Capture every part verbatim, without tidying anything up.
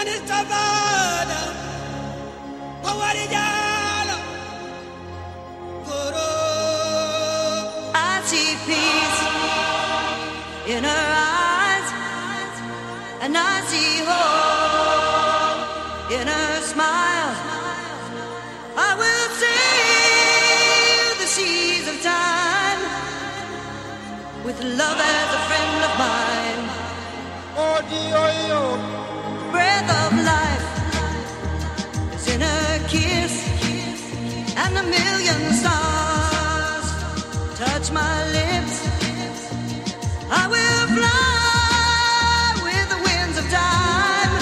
I see peace in her eyes, and I see hope in her smile. I will sail the seas of time with love as a friend of mine. The breath of life is in her kiss, and a million stars touch my lips. I will fly with the winds of time.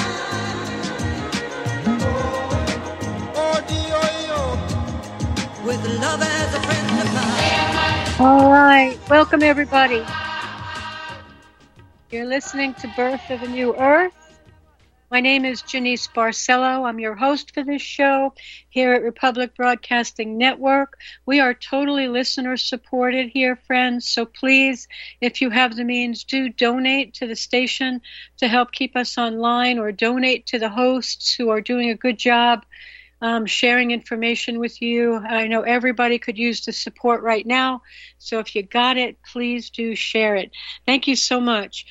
With love as a friend of mine. All right. Welcome, everybody. You're listening to Birth of a New Earth. My name is Janice Barcelo. I'm your host for this show here at Republic Broadcasting Network. We are totally listener supported here, friends. So please, if you have the means, do donate to the station to help keep us online, or donate to the hosts who are doing a good job um, sharing information with you. I know everybody could use the support right now. So if you got it, please do share it. Thank you so much.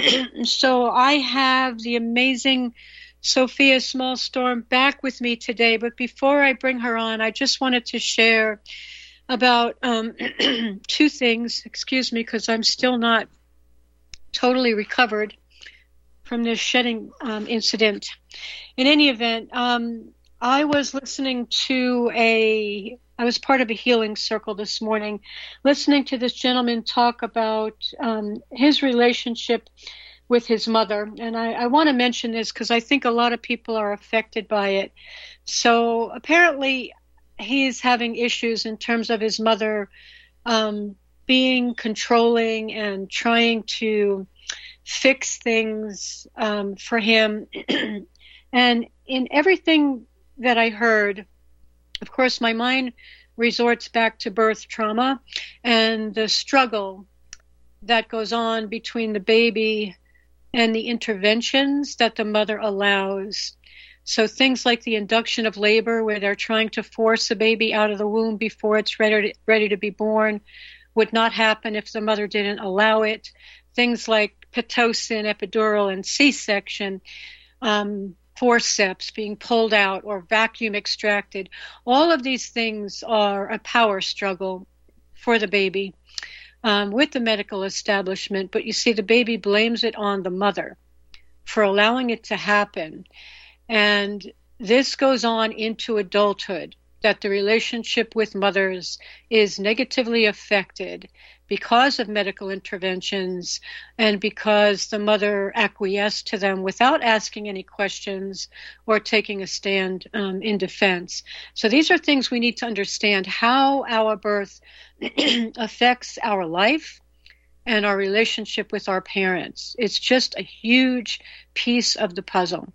So I have the amazing Sophia Smallstorm back with me today, but before I bring her on, I just wanted to share about um, two things. Excuse me, because I'm still not totally recovered from this shedding um, incident. In any event, um, I was listening to a, I was part of a healing circle this morning, listening to this gentleman talk about um, his relationship with his mother. And I, I want to mention this because I think a lot of people are affected by it. So apparently he's having issues in terms of his mother um, being controlling and trying to fix things um, for him. And in everything that I heard, of course, my mind resorts back to birth trauma and the struggle that goes on between the baby and the interventions that the mother allows. So things like the induction of labor, where they're trying to force a baby out of the womb before it's ready to, ready to be born, would not happen if the mother didn't allow it. Things like Pitocin, epidural, and C-section, um, forceps being pulled out or vacuum extracted. All of these things are a power struggle for the baby um, with the medical establishment. But you see, the baby blames it on the mother for allowing it to happen. And this goes on into adulthood, that the relationship with mothers is negatively affected because of medical interventions and because the mother acquiesced to them without asking any questions or taking a stand um, in defense. So these are things we need to understand, how our birth affects our life and our relationship with our parents. It's just a huge piece of the puzzle.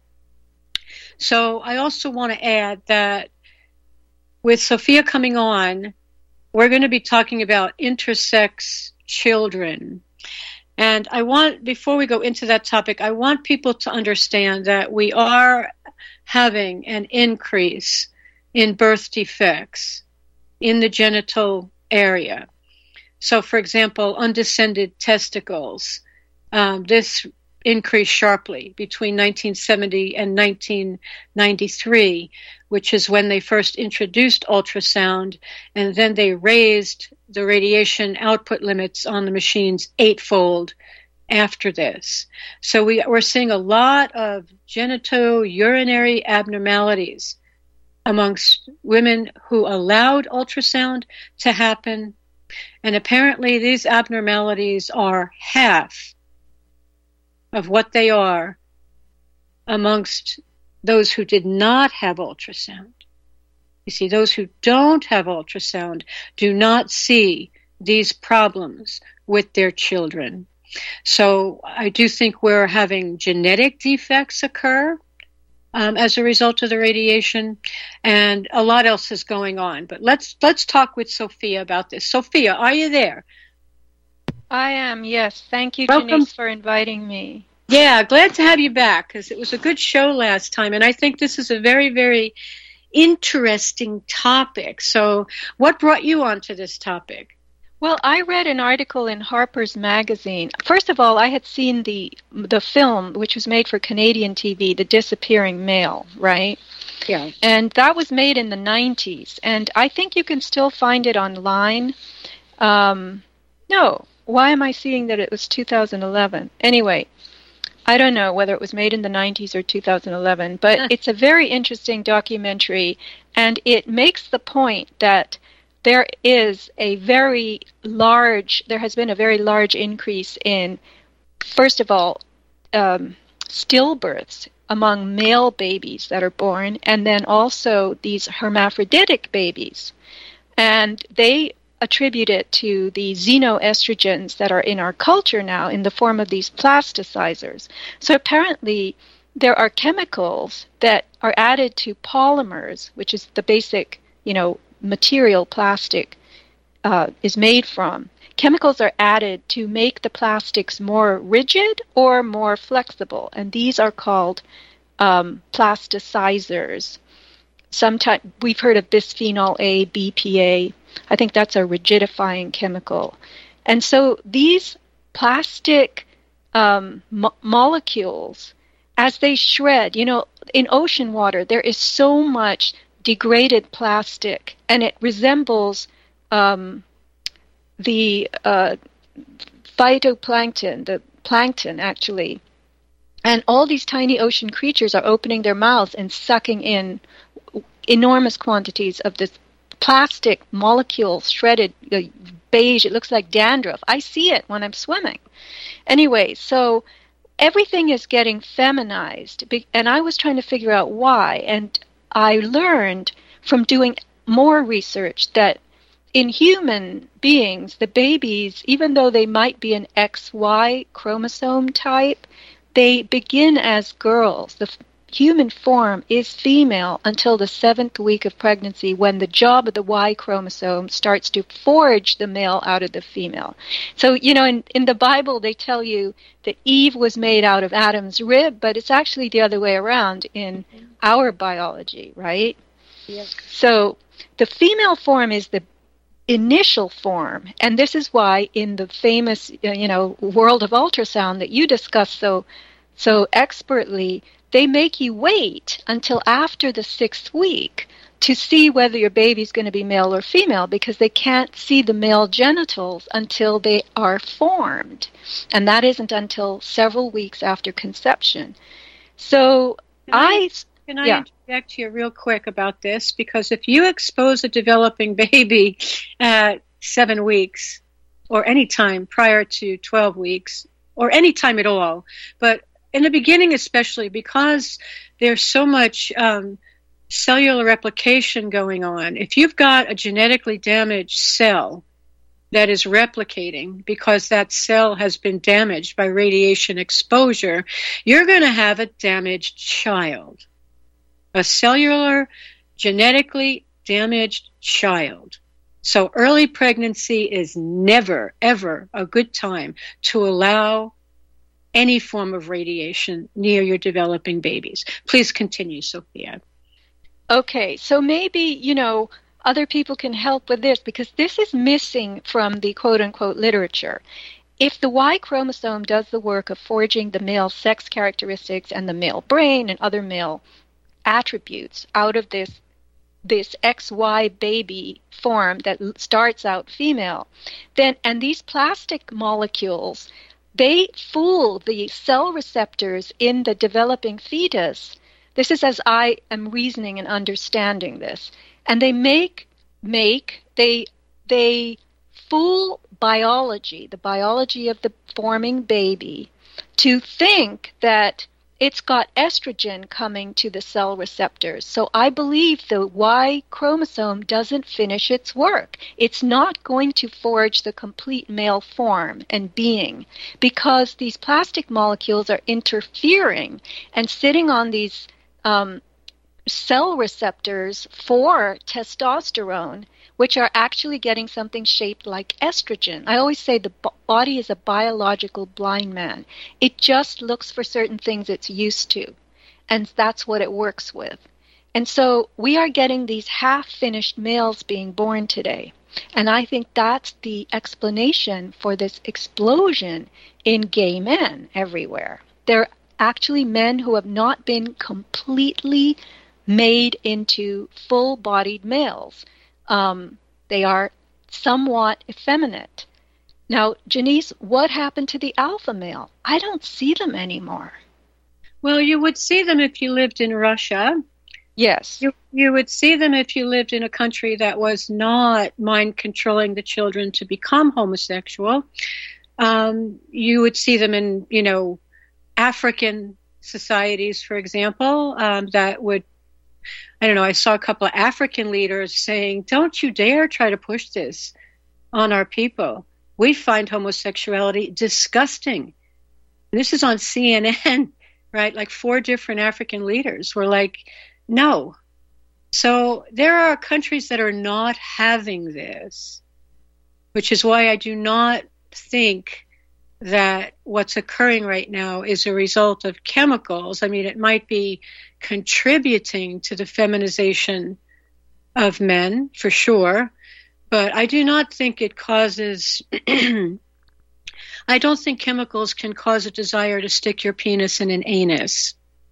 So I also want to add that with Sophia coming on, we're going to be talking about intersex children. And I want, before we go into that topic, I want people to understand that we are having an increase in birth defects in the genital area. So, for example, undescended testicles. Um, this increased sharply between nineteen seventy and nineteen ninety-three, which is when they first introduced ultrasound, and then they raised the radiation output limits on the machines eightfold after this. So we, we're seeing a lot of genitourinary abnormalities amongst women who allowed ultrasound to happen, and apparently these abnormalities are half of what they are amongst those who did not have ultrasound. You see, those who don't have ultrasound do not see these problems with their children. So I do think we're having genetic defects occur um, as a result of the radiation, and a lot else is going on. But let's let's talk with Sophia about this. Sophia, are you there? I am, yes. Thank you, Welcome. Janice, for inviting me. Yeah, glad to have you back because it was a good show last time. And I think this is a very, very interesting topic. So what brought you onto this topic? Well, I read an article in Harper's Magazine. First of all, I had seen the the film, which was made for Canadian T V, The Disappearing Male, right? Yeah. And that was made in the nineties. And I think you can still find it online. Um, no, why am I seeing that it was two thousand eleven? Anyway, I don't know whether it was made in the nineties or two thousand eleven, but huh. It's a very interesting documentary, and it makes the point that there is a very large, there has been a very large increase in, first of all, um, stillbirths among male babies that are born, and then also these hermaphroditic babies. And they attribute it to the xenoestrogens that are in our culture now in the form of these plasticizers. So apparently there are chemicals that are added to polymers, which is the basic, you know, material plastic uh, is made from. Chemicals are added to make the plastics more rigid or more flexible, and these are called um, plasticizers. Sometimes we've heard of bisphenol A, B P A. I think that's a rigidifying chemical. And so these plastic um, mo- molecules, as they shred, you know, in ocean water, there is so much degraded plastic, and it resembles um, the uh, phytoplankton, the plankton, actually. And all these tiny ocean creatures are opening their mouths and sucking in enormous quantities of this plastic molecule, shredded, uh, beige. It looks like dandruff. I see it when I'm swimming. Anyway, so everything is getting feminized, and I was trying to figure out why. And I learned from doing more research that in human beings, the babies, even though they might be an X Y chromosome type, they begin as girls. The human form is female until the seventh week of pregnancy, when the job of the Y chromosome starts to forge the male out of the female. So, you know, in, in the Bible, they tell you that Eve was made out of Adam's rib, but it's actually the other way around in our biology, right? Yes. So the female form is the initial form, and this is why in the famous, you know, world of ultrasound that you discuss so so expertly, they make you wait until after the sixth week to see whether your baby's going to be male or female, because they can't see the male genitals until they are formed. And that isn't until several weeks after conception. So can I, I... Can I yeah. interject here real quick about this? Because if you expose a developing baby at seven weeks, or any time prior to twelve weeks, or any time at all, but in the beginning especially, because there's so much um, cellular replication going on, if you've got a genetically damaged cell that is replicating because that cell has been damaged by radiation exposure, you're going to have a damaged child. A cellular, genetically damaged child. So early pregnancy is never, ever a good time to allow any form of radiation near your developing babies. Please continue, Sophia. Okay, so maybe, you know, other people can help with this, because this is missing from the quote-unquote literature. If the Y chromosome does the work of forging the male sex characteristics and the male brain and other male attributes out of this this X Y baby form that starts out female, then, and these plastic molecules, they fool the cell receptors in the developing fetus. This is as I am reasoning and understanding this. And they make, make, they, they fool biology, the biology of the forming baby, to think that it's got estrogen coming to the cell receptors. So I believe the Y chromosome doesn't finish its work. It's not going to forge the complete male form and being, because these plastic molecules are interfering and sitting on these um, cell receptors for testosterone, which are actually getting something shaped like estrogen. I always say the b- body is a biological blind man. It just looks for certain things it's used to, and that's what it works with. And so we are getting these half-finished males being born today. And I think that's the explanation for this explosion in gay men everywhere. They're actually men who have not been completely made into full-bodied males. Um, they are somewhat effeminate. Now, Janice, what happened to the alpha male? I don't see them anymore. Well, you would see them if you lived in Russia. Yes. You, you would see them if you lived in a country that was not mind controlling the children to become homosexual. Um, you would see them in, you know, African societies, for example, um, that would, I don't know, I saw a couple of African leaders saying, don't you dare try to push this on our people. We find homosexuality disgusting. And this is on C N N, right? Like four different African leaders were like, no. So there are countries that are not having this, which is why I do not think that what's occurring right now is a result of chemicals. I mean, it might be contributing to the feminization of men, for sure, but I do not think it causes... I don't think chemicals can cause a desire to stick your penis in an anus.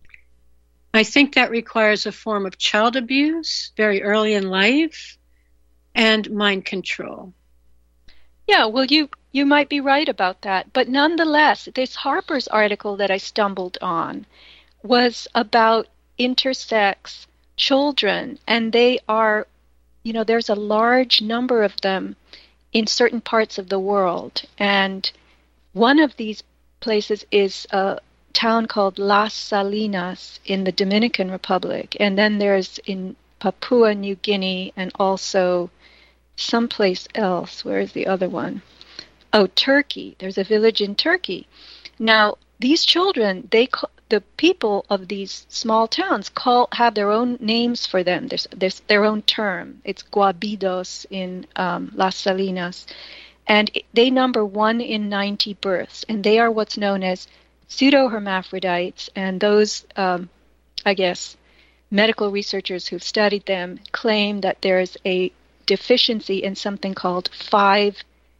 I think that requires a form of child abuse very early in life and mind control. Yeah, well, you, you might be right about that. But nonetheless, this Harper's article that I stumbled on was about intersex children, and they are, you know, there's a large number of them in certain parts of the world. And one of these places is a town called Las Salinas in the Dominican Republic. And then there's in Papua New Guinea and also someplace else. Where is the other one? Oh, Turkey. There's a village in Turkey. Now, these children, they the people of these small towns call have their own names for them. There's, there's their own term. It's guabidos in um, Las Salinas. And they number one in ninety births. And they are what's known as pseudohermaphrodites. And those, um, I guess, medical researchers who've studied them claim that there's a deficiency in something called five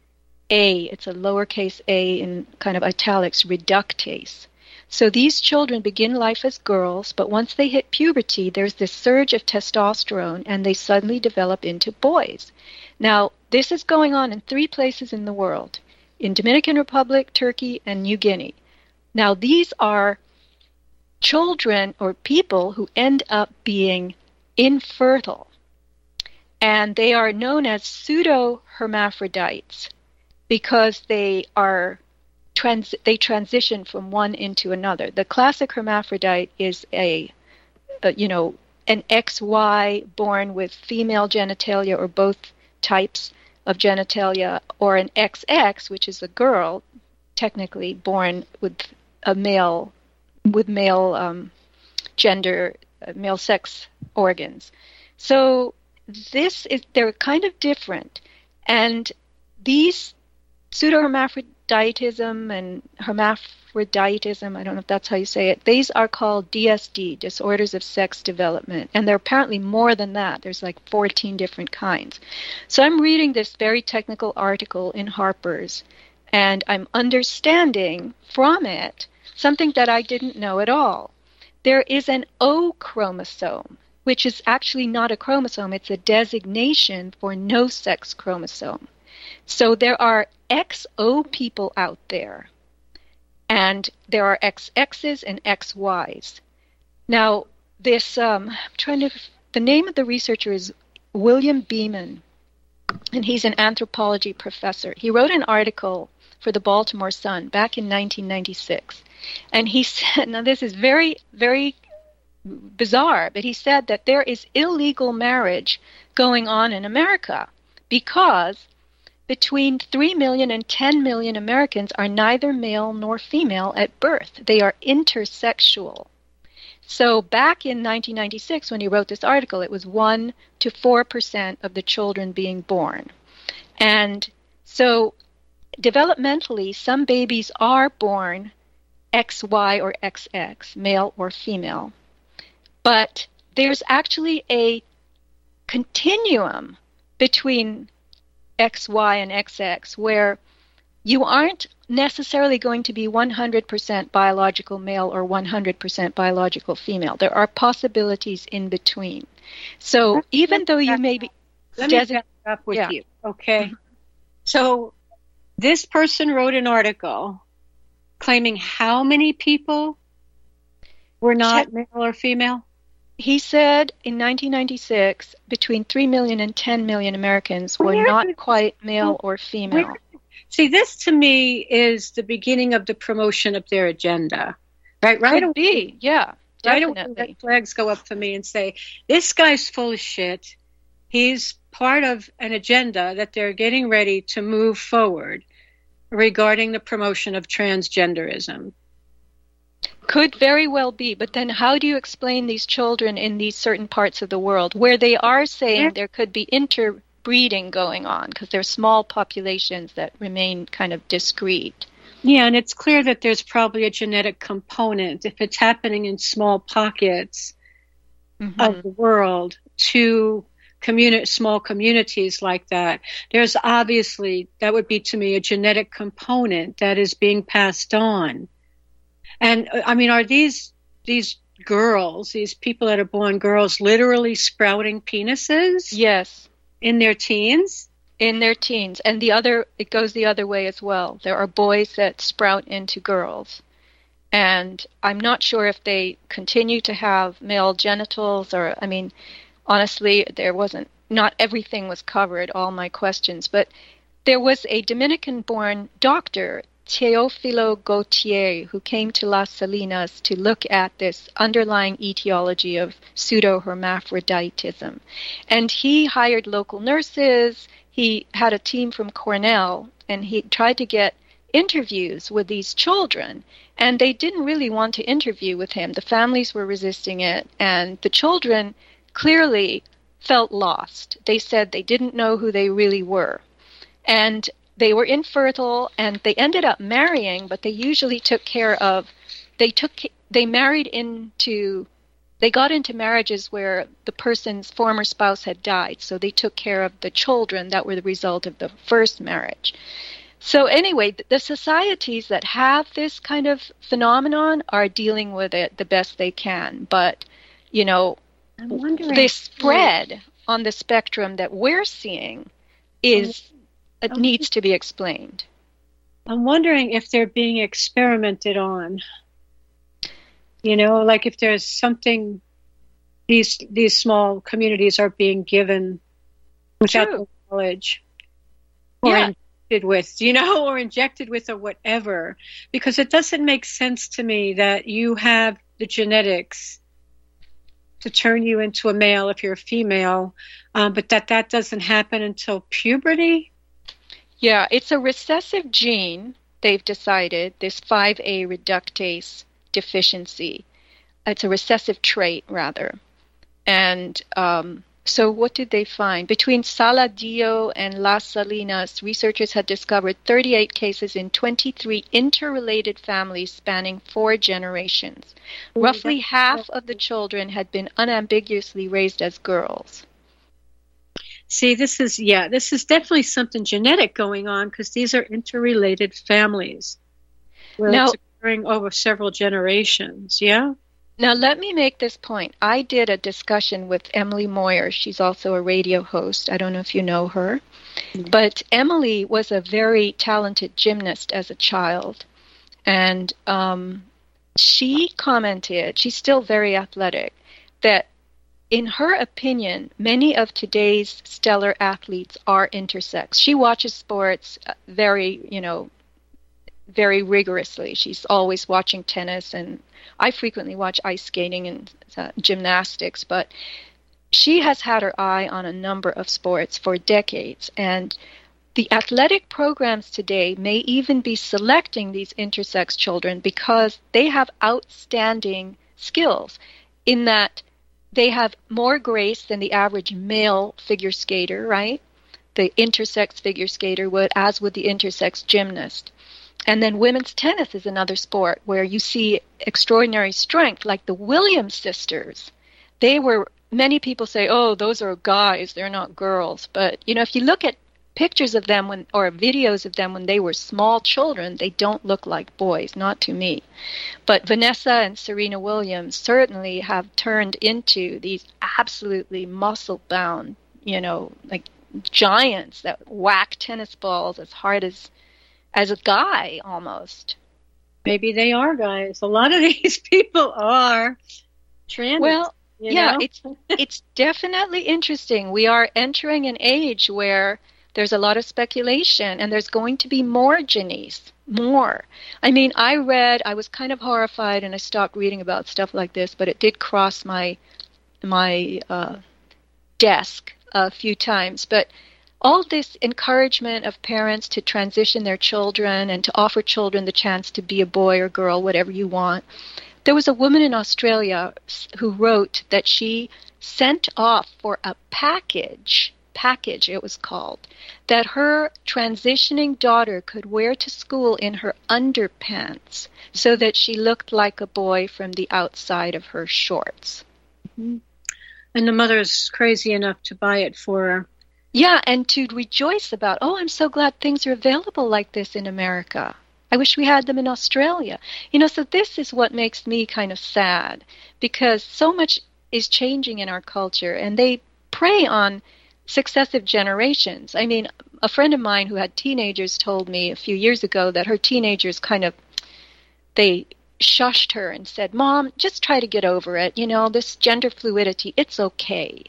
A. It's a lowercase a in kind of italics, reductase. So these children begin life as girls, but once they hit puberty, there's this surge of testosterone, and they suddenly develop into boys. Now, this is going on in three places in the world, in Dominican Republic, Turkey, and New Guinea. Now, these are children or people who end up being infertile. And they are known as pseudo-hermaphrodites because they are trans- they transition from one into another. The classic hermaphrodite is a, a you know, an X Y born with female genitalia or both types of genitalia, or an X X, which is a girl, technically born with a male with male um, gender, uh, male sex organs. So this is, they're kind of different. And these pseudohermaphroditism and hermaphroditism, I don't know if that's how you say it, these are called D S D, disorders of sex development. And there are apparently more than that. There's like fourteen different kinds. So I'm reading this very technical article in Harper's, and I'm understanding from it something that I didn't know at all. There is an O chromosome, which is actually not a chromosome. It's a designation for no sex chromosome. So there are X O people out there, and there are X X's and X Y's. Now, this, um, I'm trying to, the name of the researcher is William Beeman, and he's an anthropology professor. He wrote an article for the Baltimore Sun back in nineteen ninety-six. And he said, now this is very, very bizarre, but he said that there is illegal marriage going on in America because between three million and ten million Americans are neither male nor female at birth. They are intersexual. So back in nineteen ninety-six, when he wrote this article, it was one to four percent of the children being born. And so developmentally, some babies are born X Y or X X, male or female. But there's actually a continuum between X Y and X X where you aren't necessarily going to be one hundred percent biological male or one hundred percent biological female. There are possibilities in between. So even though you may be... Let me back up with yeah. you, okay? So this person wrote an article claiming how many people were not male or female? He said in nineteen ninety-six, between three million and ten million Americans were Where not did- quite male or female. Where- See, this to me is the beginning of the promotion of their agenda, right? Right Could away, be, yeah, right away, definitely. red flags go up for me and say, this guy's full of shit. He's part of an agenda that they're getting ready to move forward regarding the promotion of transgenderism. Could very well be, but then how do you explain these children in these certain parts of the world where they are saying Yeah. there could be interbreeding going on because they're small populations that remain kind of discrete? Yeah, and it's clear that there's probably a genetic component if it's happening in small pockets Mhm. of the world to communi- small communities like that. There's obviously, that would be to me, a genetic component that is being passed on. And uh, I mean, are these these girls, these people that are born girls, literally sprouting penises Yes, in their teens? in their teens. And the other, it goes the other way as well. There are boys that sprout into girls. And I'm not sure if they continue to have male genitals or, I mean, honestly, there wasn't, not everything was covered, all my questions. But there was a Dominican-born doctor, Teofilo Gautier, who came to Las Salinas to look at this underlying etiology of pseudo-hermaphroditism. And he hired local nurses. He had a team from Cornell, and he tried to get interviews with these children. And they didn't really want to interview with him. The families were resisting it, and the children clearly felt lost. They said they didn't know who they really were. And they were infertile, and they ended up marrying, but they usually took care of, they took, they married into, they got into marriages where the person's former spouse had died, so they took care of the children that were the result of the first marriage. So anyway, the societies that have this kind of phenomenon are dealing with it the best they can, but, you know, I'm wondering. the spread on the spectrum that we're seeing is it needs to be explained. I'm wondering if they're being experimented on. You know, like if there's something these these small communities are being given without True. the knowledge or Yeah. injected with, you know, or injected with or whatever. Because it doesn't make sense to me that you have the genetics to turn you into a male if you're a female, um, but that that doesn't happen until puberty. Yeah, it's a recessive gene, they've decided, this five A reductase deficiency. It's a recessive trait, rather. And um, so what did they find? Between Saladillo and Las Salinas, researchers had discovered thirty-eight cases in twenty-three interrelated families spanning four generations. Ooh, Roughly that's- half of the children had been unambiguously raised as girls. See, this is, yeah, this is definitely something genetic going on because these are interrelated families where Now- it's occurring over several generations, yeah? Now, let me make this point. I did a discussion with Emily Moyer. She's also a radio host. I don't know if you know her. Mm. But Emily was a very talented gymnast as a child. And um, she commented, she's still very athletic, that in her opinion, many of today's stellar athletes are intersex. She watches sports very, you know, very rigorously. She's always watching tennis, and I frequently watch ice skating and uh, gymnastics, but she has had her eye on a number of sports for decades, and the athletic programs today may even be selecting these intersex children because they have outstanding skills in that they have more grace than the average male figure skater, right? The intersex figure skater would, as would the intersex gymnast. And then women's tennis is another sport where you see extraordinary strength, like the Williams sisters. They were, many people say, oh, those are guys, they're not girls. But, you know, if you look at pictures of them when, or videos of them when they were small children, they don't look like boys, not to me. But Vanessa and Serena Williams certainly have turned into these absolutely muscle-bound, you know, like giants that whack tennis balls as hard as as a guy almost. Maybe they are guys. A lot of these people are trans. Well, you yeah, know? it's it's definitely interesting. We are entering an age where there's a lot of speculation, and there's going to be more, Janice, more. I mean, I read, I was kind of horrified, and I stopped reading about stuff like this, but it did cross my my uh, desk a few times. But all this encouragement of parents to transition their children and to offer children the chance to be a boy or girl, whatever you want. There was a woman in Australia who wrote that she sent off for a package, package it was called, that her transitioning daughter could wear to school in her underpants so that she looked like a boy from the outside of her shorts. Mm-hmm. And the mother's crazy enough to buy it for her. Yeah, and to rejoice about, oh, I'm so glad things are available like this in America. I wish we had them in Australia. You know, so this is what makes me kind of sad, because so much is changing in our culture, and they prey on successive generations. I mean, a friend of mine who had teenagers told me a few years ago that her teenagers kind of, they shushed her and said, Mom, just try to get over it. You know, this gender fluidity, it's okay.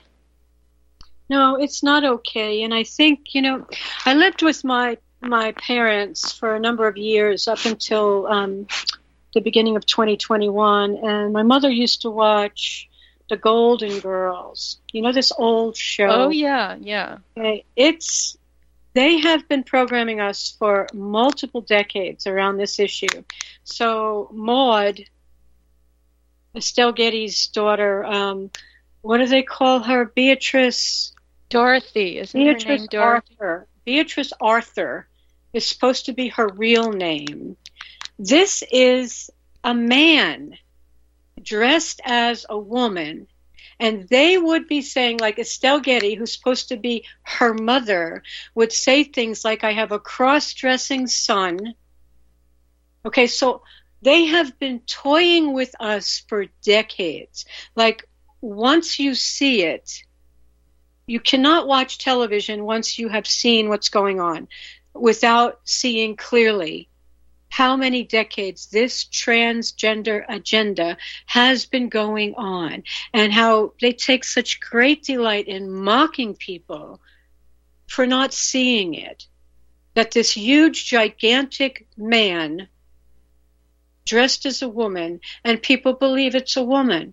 No, it's not okay. And I think, you know, I lived with my my parents for a number of years up until um, the beginning of twenty twenty-one. And my mother used to watch The Golden Girls. You know, this old show. Oh, yeah, yeah. Okay. It's, they have been programming us for multiple decades around this issue. So Maude, Estelle Getty's daughter, um, what do they call her? Beatrice... Dorothy, isn't Beatrice her name Dorothy? Arthur. Beatrice Arthur is supposed to be her real name. This is a man dressed as a woman, and they would be saying, like Estelle Getty, who's supposed to be her mother, would say things like, I have a cross-dressing son. Okay, so they have been toying with us for decades. Like, once you see it, you cannot watch television once you have seen what's going on without seeing clearly how many decades this transgender agenda has been going on, and how they take such great delight in mocking people for not seeing it. That this huge, gigantic man dressed as a woman, and people believe it's a woman,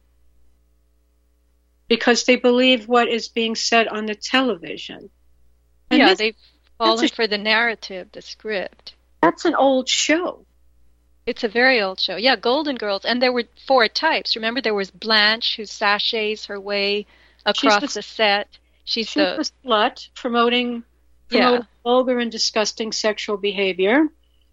because they believe what is being said on the television. And yeah, this, they've fallen a, for the narrative, the script. That's an old show. It's a very old show. Yeah, Golden Girls. And there were four types. Remember, there was Blanche, who sachets her way across the, the set. She's, she's the, the slut, promoting, promoting yeah. vulgar and disgusting sexual behavior.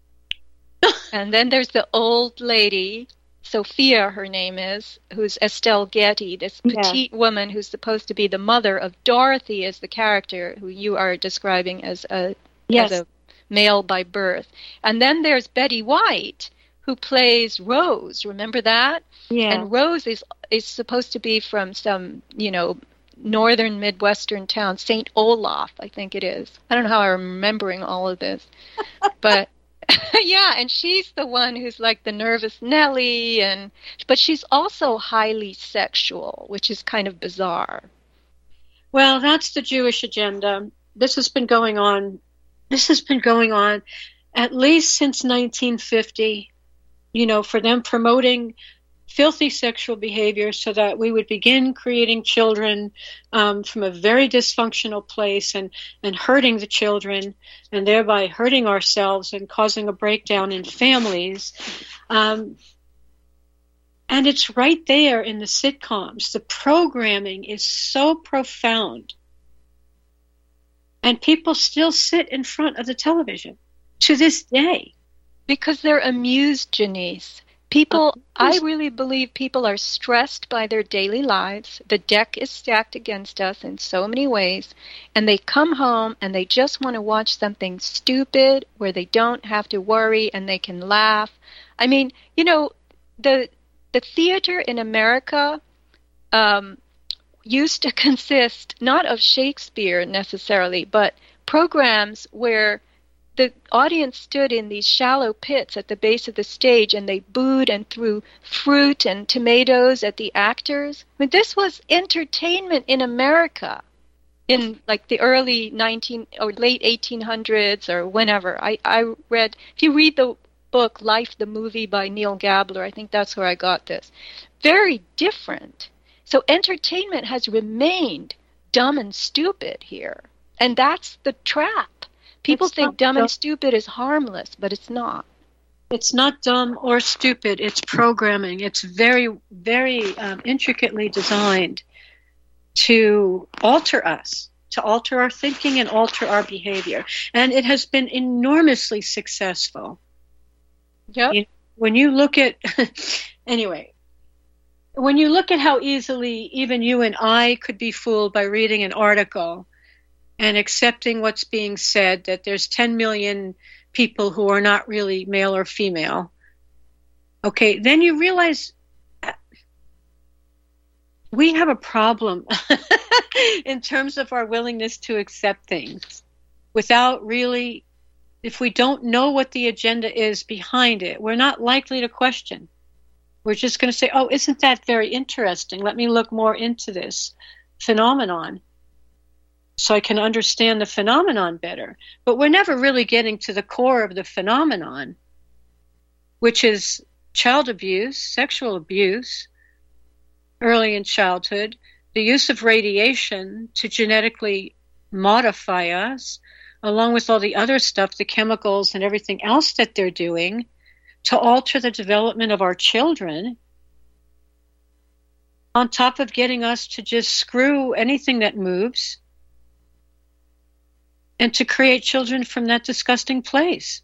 And then there's the old lady, Sophia, her name is, who's Estelle Getty, this petite yeah. woman who's supposed to be the mother of Dorothy, as the character who you are describing as a, yes. as a male by birth. And then there's Betty White, who plays Rose. Remember that? Yeah. And Rose is is supposed to be from some, you know, northern Midwestern town, Saint Olaf, I think it is. I don't know how I'm remembering all of this. But yeah, and she's the one who's like the nervous Nellie, and but she's also highly sexual, which is kind of bizarre. Well, that's the Jewish agenda. This has been going on. This has been going on at least since nineteen fifty, you know, for them promoting filthy sexual behavior so that we would begin creating children um, from a very dysfunctional place and, and hurting the children and thereby hurting ourselves and causing a breakdown in families. Um, And it's right there in the sitcoms. The programming is so profound. And people still sit in front of the television to this day. Because they're amused, Janice. People, I really believe people are stressed by their daily lives. The deck is stacked against us in so many ways. And they come home and they just want to watch something stupid where they don't have to worry and they can laugh. I mean, you know, the the theater in America um, used to consist not of Shakespeare necessarily, but programs where the audience stood in these shallow pits at the base of the stage and they booed and threw fruit and tomatoes at the actors. I mean, this was entertainment in America in like the early nineteen or late eighteen hundreds or whenever. I, I read, if you read the book Life, the Movie by Neil Gabler, I think that's where I got this. Very different. So entertainment has remained dumb and stupid here. And that's the trap. People it's think dumb, dumb and stupid is harmless, but it's not. It's not dumb or stupid. It's programming. It's very, very um, intricately designed to alter us, to alter our thinking and alter our behavior. And it has been enormously successful. Yep. You, when you look at, anyway, when you look at how easily even you and I could be fooled by reading an article and accepting what's being said, that there's ten million people who are not really male or female, okay, then you realize we have a problem in terms of our willingness to accept things without really, if we don't know what the agenda is behind it, we're not likely to question. We're just going to say, oh, isn't that very interesting? Let me look more into this phenomenon so I can understand the phenomenon better. But we're never really getting to the core of the phenomenon, which is child abuse, sexual abuse, early in childhood, the use of radiation to genetically modify us, along with all the other stuff, the chemicals and everything else that they're doing to alter the development of our children, on top of getting us to just screw anything that moves and to create children from that disgusting place.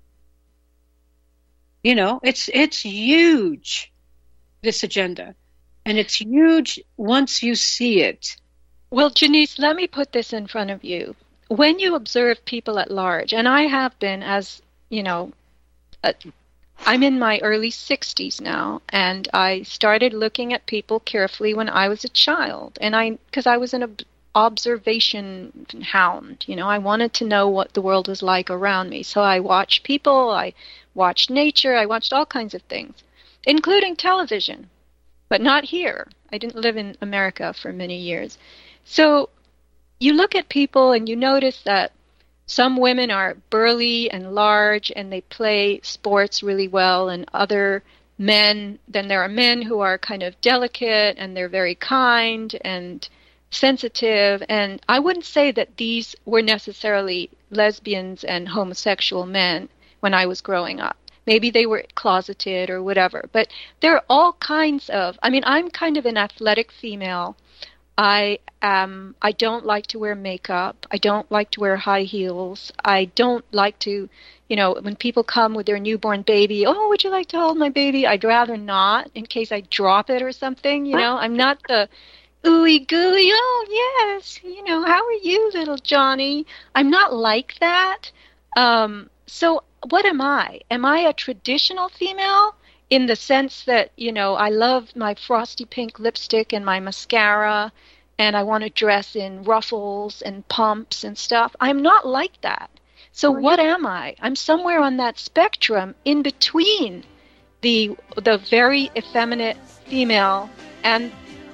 You know, it's it's huge, this agenda. And it's huge once you see it. Well, Janice, let me put this in front of you. When you observe people at large, and I have been as, you know, uh, I'm in my early sixties now, and I started looking at people carefully when I was a child. And I, because I was an ob- observation hound, you know, I wanted to know what the world was like around me. So I watched people, I watched nature, I watched all kinds of things, including television. But not here. I didn't live in America for many years. So you look at people and you notice that some women are burly and large and they play sports really well, and other men, then there are men who are kind of delicate and they're very kind and sensitive. And I wouldn't say that these were necessarily lesbians and homosexual men when I was growing up. Maybe they were closeted or whatever. But there are all kinds of, I mean, I'm kind of an athletic female. I am, I don't like to wear makeup. I don't like to wear high heels. I don't like to, you know, when people come with their newborn baby, oh, would you like to hold my baby? I'd rather not, in case I drop it or something, you know. I'm not the ooey gooey, oh, yes, you know, how are you, little Johnny? I'm not like that. Um, so what am I? Am I a traditional female in the sense that, you know, I love my frosty pink lipstick and my mascara and I want to dress in ruffles and pumps and stuff? I'm not like that. So what am I? I'm somewhere on that spectrum in between the the very effeminate female and...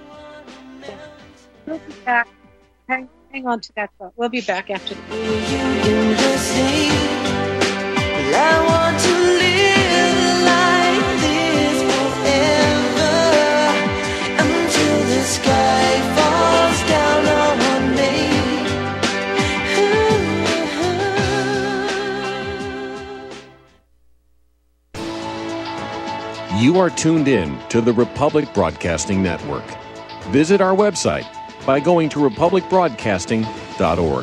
We'll be back. Hang, hang on to that thought. We'll be back after the... I want to live like this forever until the sky falls down on me. You are tuned in to the Republic Broadcasting Network. Visit our website by going to republic broadcasting dot org.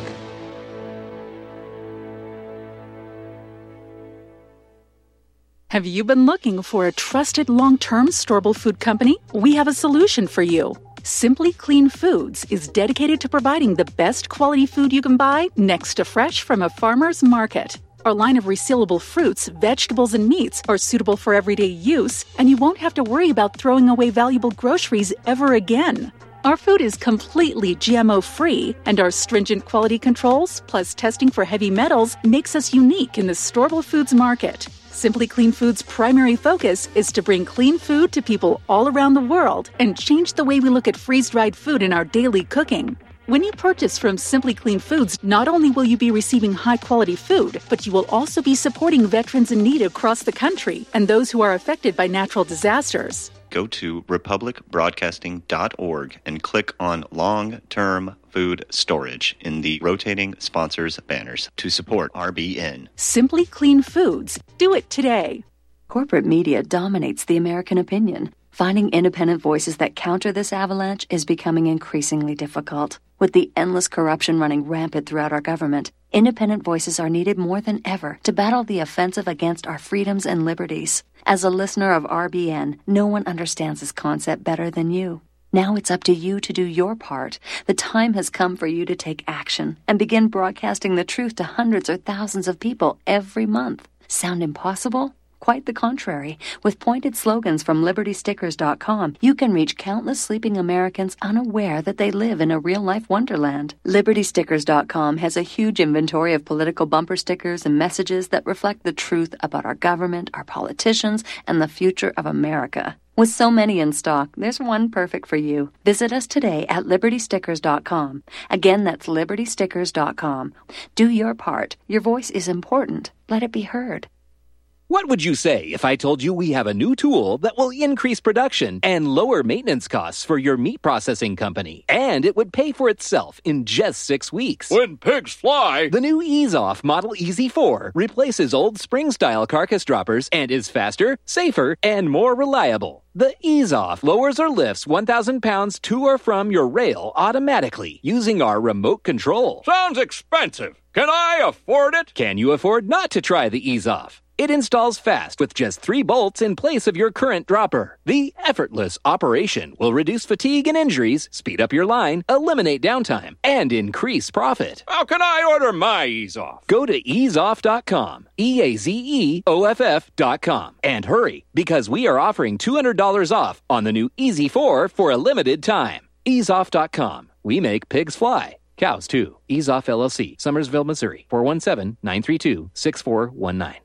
Have you been looking for a trusted long-term storable food company? We have a solution for you. Simply Clean Foods is dedicated to providing the best quality food you can buy next to fresh from a farmer's market. Our line of resealable fruits, vegetables, and meats are suitable for everyday use, and you won't have to worry about throwing away valuable groceries ever again. Our food is completely G M O-free, and our stringent quality controls, plus testing for heavy metals, makes us unique in the storable foods market. Simply Clean Foods' primary focus is to bring clean food to people all around the world and change the way we look at freeze-dried food in our daily cooking. When you purchase from Simply Clean Foods, not only will you be receiving high-quality food, but you will also be supporting veterans in need across the country and those who are affected by natural disasters. Go to republic broadcasting dot org and click on Long-Term Food Storage in the rotating sponsors banners to support R B N. Simply Clean Foods. Do it today. Corporate media dominates the American opinion. Finding independent voices that counter this avalanche is becoming increasingly difficult. With the endless corruption running rampant throughout our government, independent voices are needed more than ever to battle the offensive against our freedoms and liberties. As a listener of R B N, no one understands this concept better than you. Now it's up to you to do your part. The time has come for you to take action and begin broadcasting the truth to hundreds or thousands of people every month. Sound impossible? Quite the contrary. With pointed slogans from liberty stickers dot com, you can reach countless sleeping Americans unaware that they live in a real-life wonderland. liberty stickers dot com has a huge inventory of political bumper stickers and messages that reflect the truth about our government, our politicians, and the future of America. With so many in stock, there's one perfect for you. Visit us today at liberty stickers dot com. Again, that's liberty stickers dot com. Do your part. Your voice is important. Let it be heard. What would you say if I told you we have a new tool that will increase production and lower maintenance costs for your meat processing company? And it would pay for itself in just six weeks. When pigs fly! The new EaseOff Model E Z four replaces old spring-style carcass droppers and is faster, safer, and more reliable. The EaseOff lowers or lifts one thousand pounds to or from your rail automatically using our remote control. Sounds expensive. Can I afford it? Can you afford not to try the EaseOff? It installs fast with just three bolts in place of your current dropper. The effortless operation will reduce fatigue and injuries, speed up your line, eliminate downtime, and increase profit. How can I order my EaseOff? Go to ease off dot com, E A Z E O F F dot com, and hurry, because we are offering two hundred dollars off on the new E Z four for a limited time. ease off dot com. We make pigs fly. Cows, too. EaseOff L L C, Summersville, Missouri, four one seven, nine three two, six four one nine.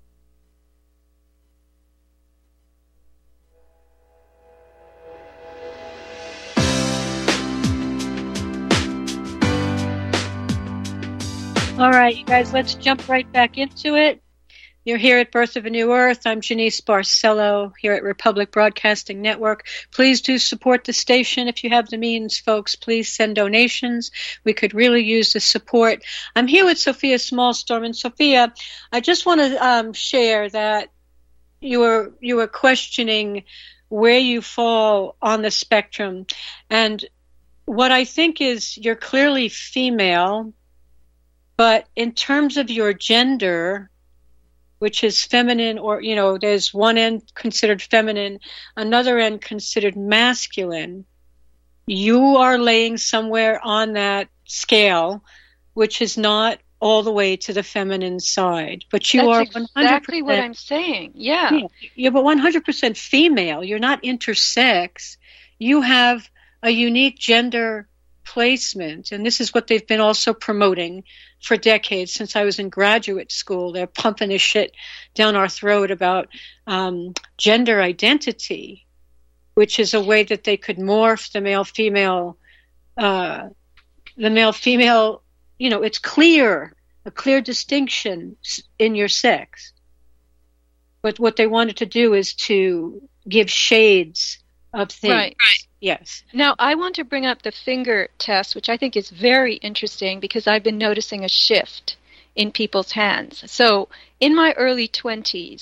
All right, you guys, let's jump right back into it. You're here at Birth of a New Earth. I'm Janice Barcelo here at Republic Broadcasting Network. Please do support the station if you have the means, folks. Please send donations. We could really use the support. I'm here with Sophia Smallstorm. And Sophia, I just want to um, share that you were you were questioning where you fall on the spectrum. And what I think is you're clearly female, but in terms of your gender, which is feminine, or, you know, there's one end considered feminine, another end considered masculine, you are laying somewhere on that scale, which is not all the way to the feminine side. But you That's are one hundred percent, exactly what I'm saying. Yeah. yeah. You're but one hundred percent female. You're not intersex. You have a unique gender placement, and this is what they've been also promoting for decades since I was in graduate school. They're pumping this shit down our throat about um, gender identity, which is a way that they could morph the male-female, uh, the male-female, you know, it's clear, a clear distinction in your sex. But what they wanted to do is to give shades of things. Right. Yes. Now, I want to bring up the finger test, which I think is very interesting because I've been noticing a shift in people's hands. So in my early twenties,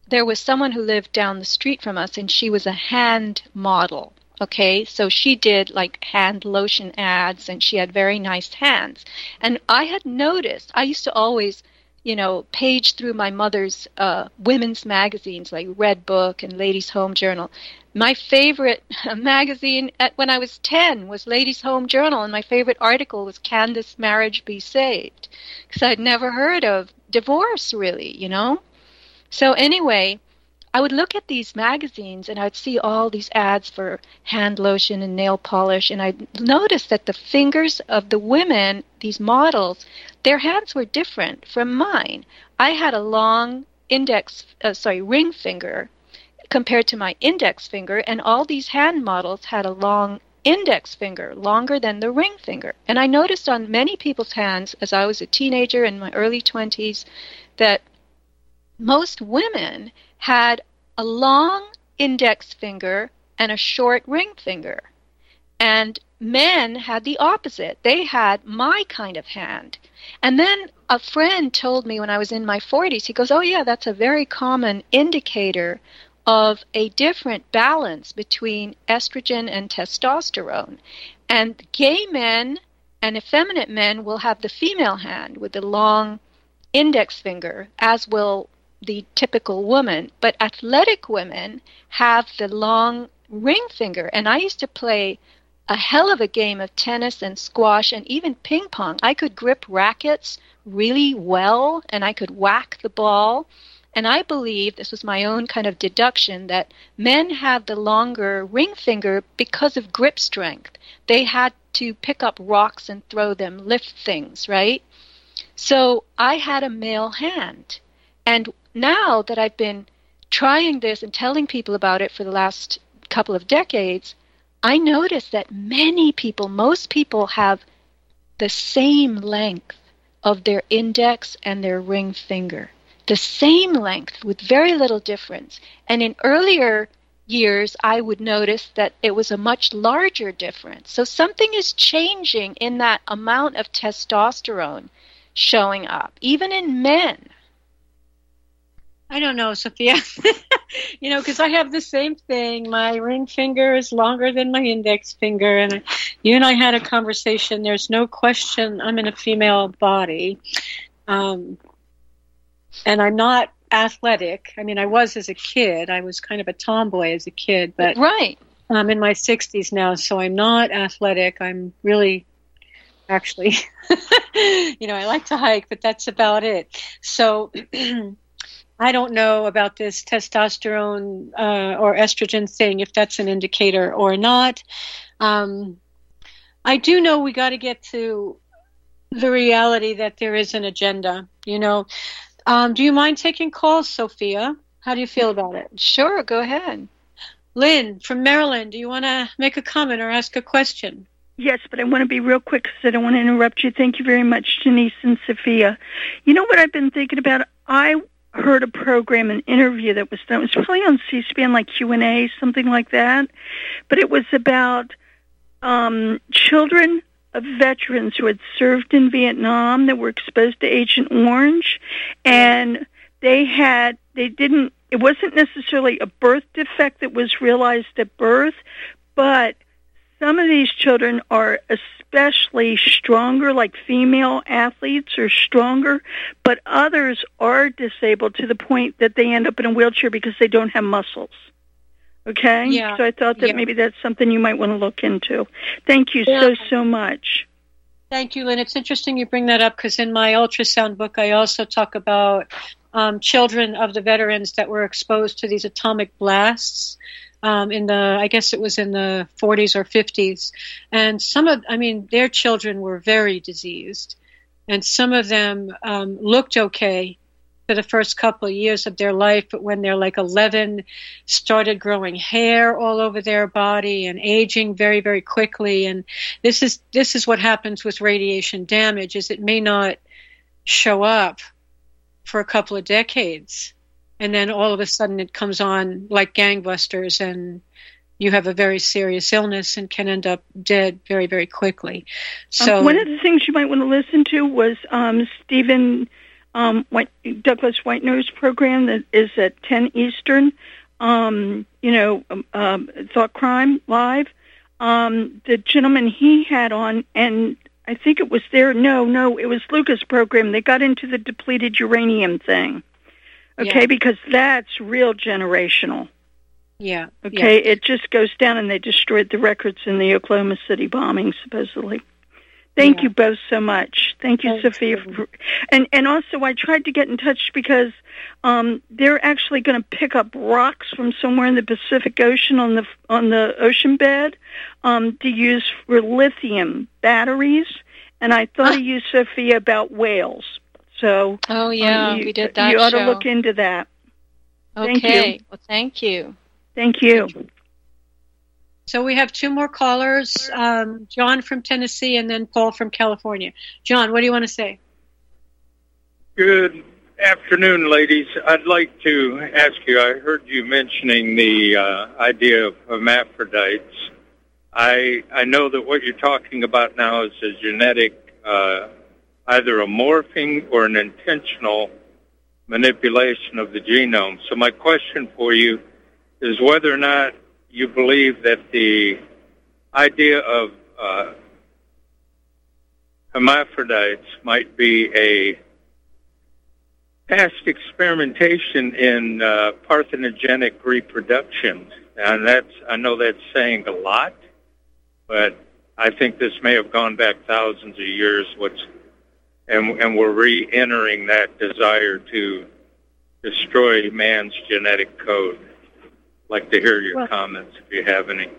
there was someone who lived down the street from us, and she was a hand model. Okay, so she did like hand lotion ads, and she had very nice hands. And I had noticed, I used to always, you know, page through my mother's uh, women's magazines like Red Book and Ladies' Home Journal. My favorite magazine at, when I was ten was Ladies' Home Journal, and my favorite article was Can This Marriage Be Saved? Because I'd never heard of divorce, really, you know? So anyway, I would look at these magazines and I'd see all these ads for hand lotion and nail polish, and I'd notice that the fingers of the women, these models, their hands were different from mine. I had a long index, uh, sorry, ring finger compared to my index finger, and all these hand models had a long index finger, longer than the ring finger. And I noticed on many people's hands as I was a teenager in my early twenties that most women had a long index finger and a short ring finger. And men had the opposite. They had my kind of hand. And then a friend told me when I was in my forties, he goes, oh yeah, that's a very common indicator of a different balance between estrogen and testosterone. And gay men and effeminate men will have the female hand with the long index finger, as will the typical woman. But athletic women have the long ring finger. And I used to play a hell of a game of tennis and squash and even ping pong. I could grip rackets really well, and I could whack the ball. And I believe, this was my own kind of deduction, that men have the longer ring finger because of grip strength. They had to pick up rocks and throw them, lift things, right? So I had a male hand. And now that I've been trying this and telling people about it for the last couple of decades, I notice that many people, most people have the same length of their index and their ring finger. The same length with very little difference. And in earlier years, I would notice that it was a much larger difference. So something is changing in that amount of testosterone showing up, even in men. I don't know, Sophia. You know, because I have the same thing. My ring finger is longer than my index finger. And you and I had a conversation. There's no question I'm in a female body. Um, and I'm not athletic. I mean, I was as a kid. I was kind of a tomboy as a kid. But right. I'm in my sixties now, so I'm not athletic. I'm really... Actually, you know, I like to hike, but that's about it. So I don't know about this testosterone uh, or estrogen thing, if that's an indicator or not. Um, I do know we got to get to the reality that there is an agenda, you know. Um, do you mind taking calls, Sophia? How do you feel about it? Sure, go ahead. Lynn from Maryland, do you want to make a comment or ask a question? Yes, but I want to be real quick because I don't want to interrupt you. Thank you very much, Janice and Sophia. You know what I've been thinking about? I heard a program, an interview that was done. It was probably on C-SPAN, like Q and A, something like that. But it was about um, children of veterans who had served in Vietnam that were exposed to Agent Orange. And they had, they didn't, it wasn't necessarily a birth defect that was realized at birth, but some of these children are especially stronger, like female athletes are stronger, but others are disabled to the point that they end up in a wheelchair because they don't have muscles. Okay? Yeah. So I thought that yeah. maybe that's something you might want to look into. Thank you yeah. so, so much. Thank you, Lynn. It's interesting you bring that up because in my ultrasound book, I also talk about um, children of the veterans that were exposed to these atomic blasts. Um, in the, I guess it was in the forties or fifties. And some of, I mean, their children were very diseased. And some of them um, looked okay for the first couple of years of their life, but when they're like eleven, started growing hair all over their body and aging very, very quickly. And this is, this is what happens with radiation damage, is it may not show up for a couple of decades. And then all of a sudden it comes on like gangbusters and you have a very serious illness and can end up dead very, very quickly. So um, one of the things you might want to listen to was um, Stephen um, White, Douglas Whitener's program that is at ten Eastern, um, you know, um, um, Thought Crime Live. Um, the gentleman he had on, and I think it was there, no, no, it was Lucas' program. They got into the depleted uranium thing, okay, yeah. Because that's real generational. Yeah. Okay, yeah. It just goes down, and they destroyed the records in the Oklahoma City bombing, supposedly. Thank yeah. you both so much. Thank you, Thanks, Sophia. For, and and also, I tried to get in touch because um, they're actually going to pick up rocks from somewhere in the Pacific Ocean on the on the ocean bed um, to use for lithium batteries. And I thought of you, Sophia, about whales. So oh yeah, um, you, we did that. You ought show. to look into that. Okay. Thank you. Well, thank you. Thank you. So we have two more callers, um, John from Tennessee and then Paul from California. John, what do you want to say? Good afternoon, ladies. I'd like to ask you, I heard you mentioning the uh, idea of hermaphrodites. I I know that what you're talking about now is a genetic, uh, either a morphing or an intentional manipulation of the genome. So my question for you is whether or not you believe that the idea of uh, hermaphrodites might be a past experimentation in uh, parthenogenic reproduction. And that's, I know that's saying a lot, but I think this may have gone back thousands of years, what's, and, and we're re-entering that desire to destroy man's genetic code. I'd like to hear your well, comments if you have any.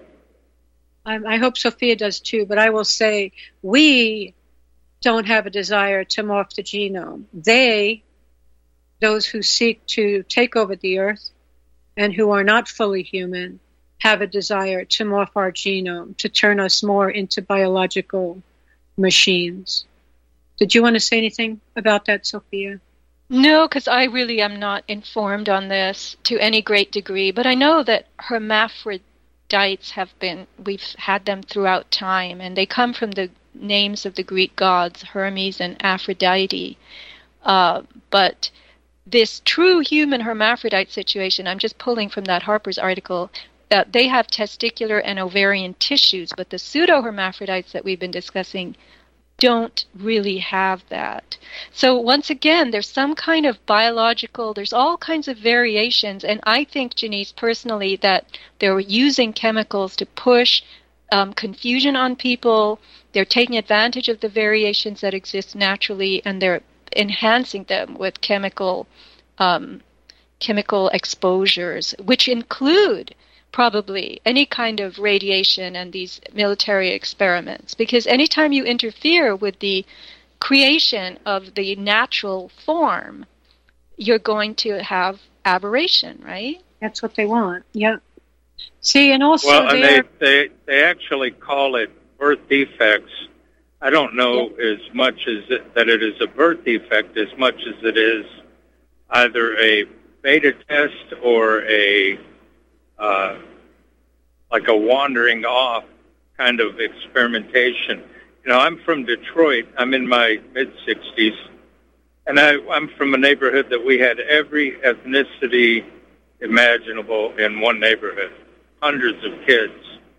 I, I hope Sophia does too, but I will say we don't have a desire to morph the genome. They, those who seek to take over the earth and who are not fully human, have a desire to morph our genome, to turn us more into biological machines. Did you want to say anything about that, Sophia? No, because I really am not informed on this to any great degree, but I know that hermaphrodites have been, we've had them throughout time, and they come from the names of the Greek gods, Hermes and Aphrodite. Uh, but this true human hermaphrodite situation, I'm just pulling from that Harper's article, uh, they have testicular and ovarian tissues, but the pseudo-hermaphrodites that we've been discussing don't really have that. So once again, there's some kind of biological, there's all kinds of variations, and I think, Janice, personally, that they're using chemicals to push um, confusion on people. They're taking advantage of the variations that exist naturally, and they're enhancing them with chemical um, chemical exposures, which include probably any kind of radiation and these military experiments. Because anytime you interfere with the creation of the natural form, you're going to have aberration, right? That's what they want. Yeah. See, and also well, and they, they they actually call it birth defects. I don't know yeah. as much as it, that it is a birth defect as much as it is either a beta test or a uh, like a wandering off kind of experimentation. You know, I'm from Detroit. I'm in my mid-sixties, and I, I'm from a neighborhood that we had every ethnicity imaginable in one neighborhood, hundreds of kids.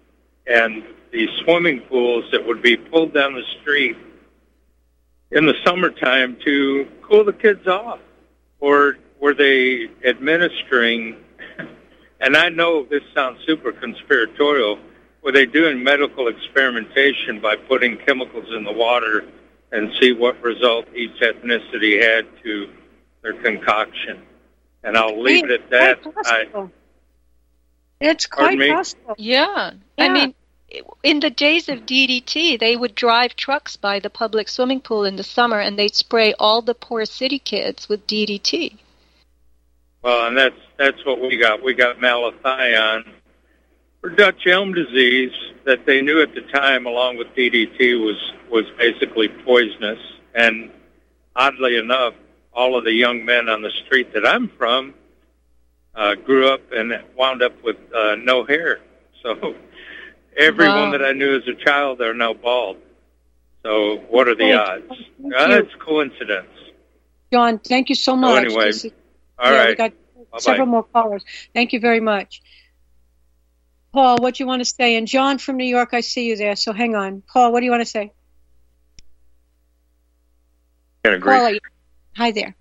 And these swimming pools that would be pulled down the street in the summertime to cool the kids off. Or were they administering, and I know this sounds super conspiratorial, were they doing medical experimentation by putting chemicals in the water and see what result each ethnicity had to their concoction? And I'll leave it at that. I, it's quite possible. Yeah. yeah. I mean, in the days of D D T, they would drive trucks by the public swimming pool in the summer, and they'd spray all the poor city kids with D D T. Well, and that's that's what we got. We got malathion for Dutch elm disease that they knew at the time, along with D D T, was, was basically poisonous. And oddly enough, all of the young men on the street that I'm from uh, grew up and wound up with uh, no hair. So everyone wow. that I knew as a child are now bald. So what are the odds? Uh, that's coincidence. John, thank you so much. So anyway, This is, all yeah, right. we got Bye-bye. several more callers. Thank you very much. Paul, what do you want to say? And John from New York, I see you there, so hang on. Paul, what do you want to say? Again, a great, Paul, you- hi there.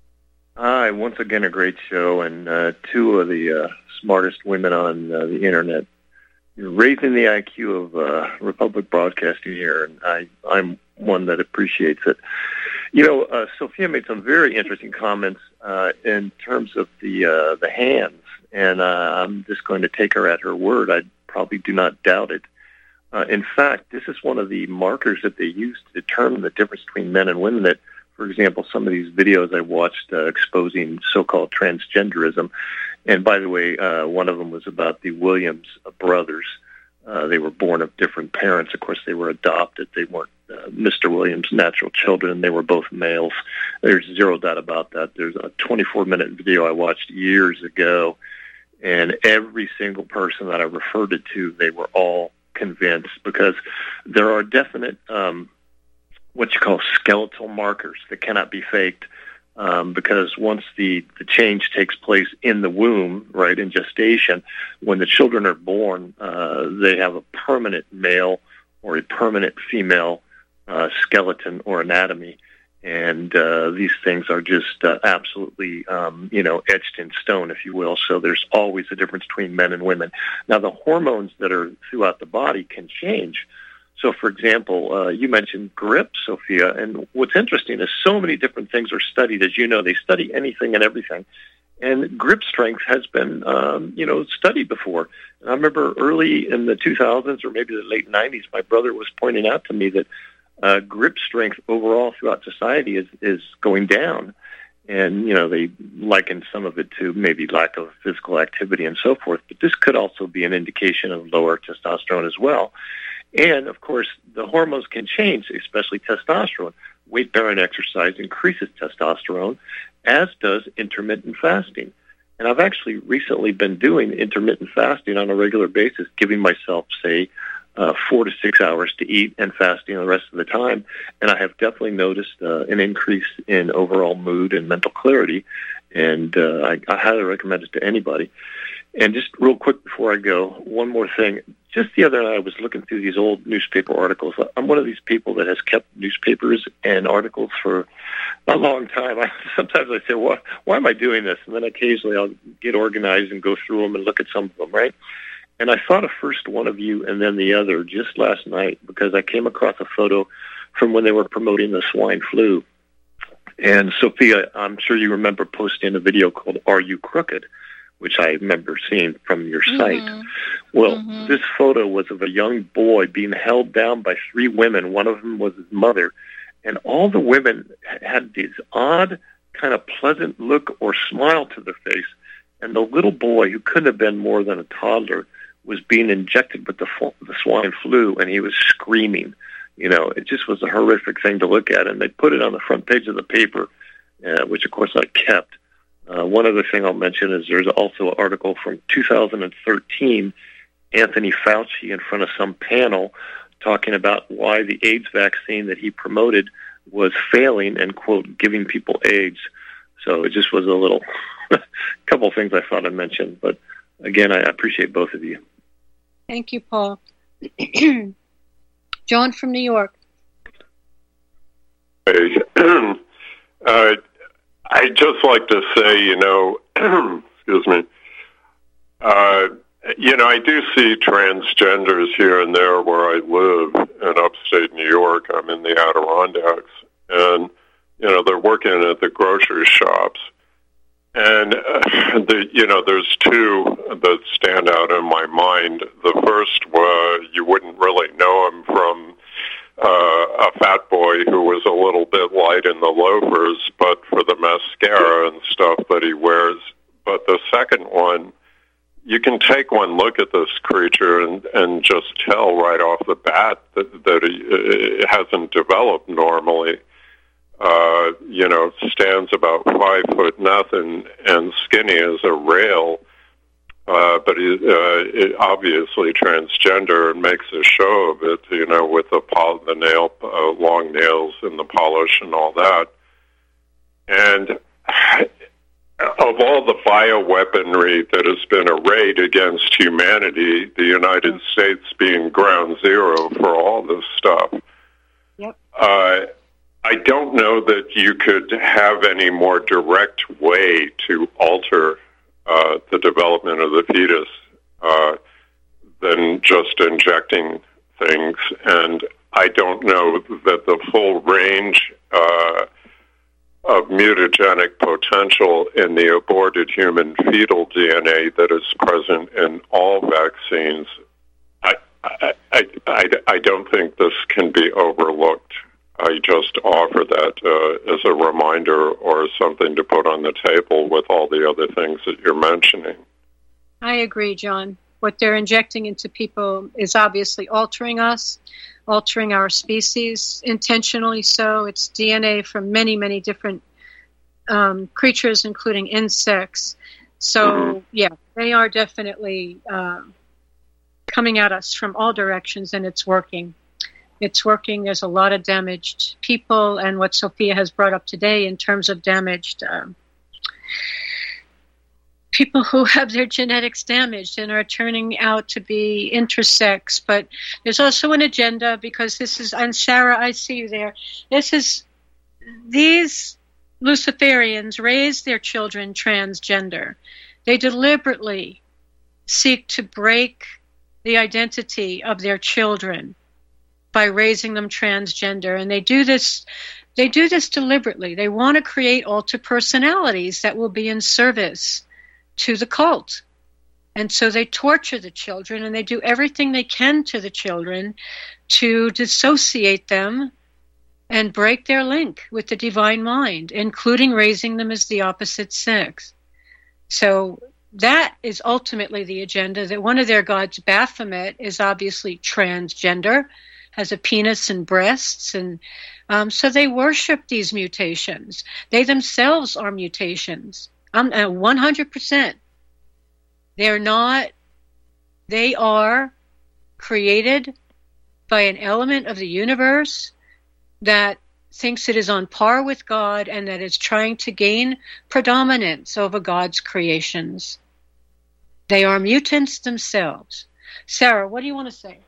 hi, once again, a great show, and uh, two of the uh, smartest women on uh, the internet. You're raising the I Q of uh, Republic Broadcasting here, and I, I'm one that appreciates it. You know, uh, Sophia made some very interesting comments uh, in terms of the uh, the hands, and uh, I'm just going to take her at her word. I probably do not doubt it. Uh, in fact, this is one of the markers that they use to determine the difference between men and women. That, for example, some of these videos I watched uh, exposing so-called transgenderism, and by the way, uh, one of them was about the Williams brothers. Uh, they were born of different parents. Of course, they were adopted. They weren't uh, Mister Williams' natural children. They were both males. There's zero doubt about that. There's a twenty-four minute video I watched years ago, and every single person that I referred it to, they were all convinced, because there are definite um, what you call skeletal markers that cannot be faked. Um, because once the, the change takes place in the womb, right, in gestation, when the children are born, uh, they have a permanent male or a permanent female uh, skeleton or anatomy. And uh, these things are just uh, absolutely, um, you know, etched in stone, if you will. So there's always a difference between men and women. Now, the hormones that are throughout the body can change. So, for example, uh, you mentioned grip, Sophia, and what's interesting is so many different things are studied. As you know, they study anything and everything. And grip strength has been, um, you know, studied before. And I remember early in the two thousands or maybe the late nineties, my brother was pointing out to me that uh, grip strength overall throughout society is, is going down. And, you know, they liken some of it to maybe lack of physical activity and so forth. But this could also be an indication of lower testosterone as well. And, of course, the hormones can change, especially testosterone. Weight-bearing exercise increases testosterone, as does intermittent fasting. And I've actually recently been doing intermittent fasting on a regular basis, giving myself, say, uh, four to six hours to eat and fasting the rest of the time. And I have definitely noticed uh, an increase in overall mood and mental clarity. And uh, I, I highly recommend it to anybody. And just real quick before I go, one more thing. Just the other night, I was looking through these old newspaper articles. I'm one of these people that has kept newspapers and articles for a long time. I, sometimes I say, why, why am I doing this? And then occasionally I'll get organized and go through them and look at some of them, right? And I thought of first one of you and then the other just last night, because I came across a photo from when they were promoting the swine flu. And Sophia, I'm sure you remember posting a video called Are You Crooked?, which I remember seeing from your site. Mm-hmm. Well, mm-hmm. This photo was of a young boy being held down by three women. One of them was his mother. And all the women had this odd, kind of pleasant look or smile to their face. And the little boy, who couldn't have been more than a toddler, was being injected with the, the swine flu, and he was screaming. You know, it just was a horrific thing to look at. And they put it on the front page of the paper, uh, which, of course, I kept. Uh, one other thing I'll mention is there's also an article from two thousand thirteen, Anthony Fauci in front of some panel talking about why the AIDS vaccine that he promoted was failing and, quote, giving people AIDS. So it just was a little couple of things I thought I'd mention. But, again, I appreciate both of you. Thank you, Paul. John from New York. Hey, uh, I'd just like to say, you know, excuse me, uh, you know, I do see transgenders here and there where I live in upstate New York. I'm in the Adirondacks, and, you know, they're working at the grocery shops. And, uh, the, you know, there's two that stand out in my mind. The first, uh, you wouldn't really know him from Uh, a fat boy who was a little bit light in the loafers, but for the mascara and stuff that he wears. But the second one, you can take one look at this creature and, and just tell right off the bat that, that he it hasn't developed normally. Uh, you know, stands about five foot nothing and skinny as a rail. Uh, but he, uh, it obviously transgender and makes a show of it, you know, with the pol- the nail, uh, long nails and the polish and all that. And of all the bioweaponry that has been arrayed against humanity, the United mm. States being ground zero for all this stuff, yep. uh, I don't know that you could have any more direct way to alter uh, the development of the fetus uh, than just injecting things. And I don't know that the full range uh, of mutagenic potential in the aborted human fetal D N A that is present in all vaccines, I, I, I, I, I don't think this can be overlooked. I just offer that uh, as a reminder or something to put on the table with all the other things that you're mentioning. I agree, John. What they're injecting into people is obviously altering us, altering our species, intentionally so. It's D N A from many, many different um, creatures, including insects. So, mm-hmm. yeah, they are definitely uh, coming at us from all directions, and it's working. It's working. There's a lot of damaged people, and what Sophia has brought up today in terms of damaged um, people who have their genetics damaged and are turning out to be intersex. But there's also an agenda, because this is, and Sarah, I see you there. This is, these Luciferians raise their children transgender. They deliberately seek to break the identity of their children by raising them transgender. And they do this they do this deliberately. They want to create alter personalities that will be in service to the cult. And so they torture the children, and they do everything they can to the children to dissociate them and break their link with the divine mind, including raising them as the opposite sex. So that is ultimately the agenda, that one of their gods, Baphomet, is obviously transgender, has a penis and breasts, and um, so they worship these mutations. They themselves are mutations. Um, uh, one hundred percent. They're not, they are created by an element of the universe that thinks it is on par with God and that is trying to gain predominance over God's creations. They are mutants themselves. Sarah, what do you want to say?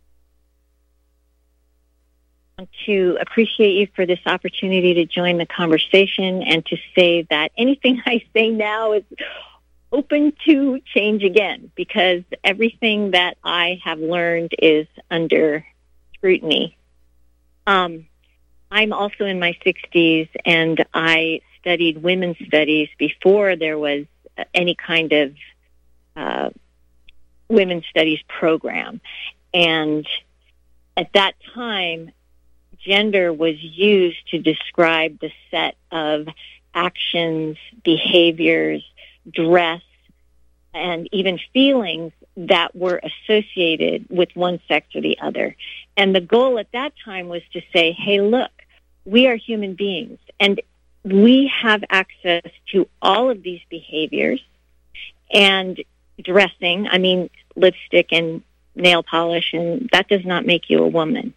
To appreciate you for this opportunity to join the conversation, and to say that anything I say now is open to change again, because everything that I have learned is under scrutiny. Um, I'm also in my sixties, and I studied women's studies before there was any kind of uh, women's studies program. And at that time, gender was used to describe the set of actions, behaviors, dress, and even feelings that were associated with one sex or the other. And the goal at that time was to say, hey, look, we are human beings, and we have access to all of these behaviors. And dressing, I mean, lipstick and nail polish, and that does not make you a woman.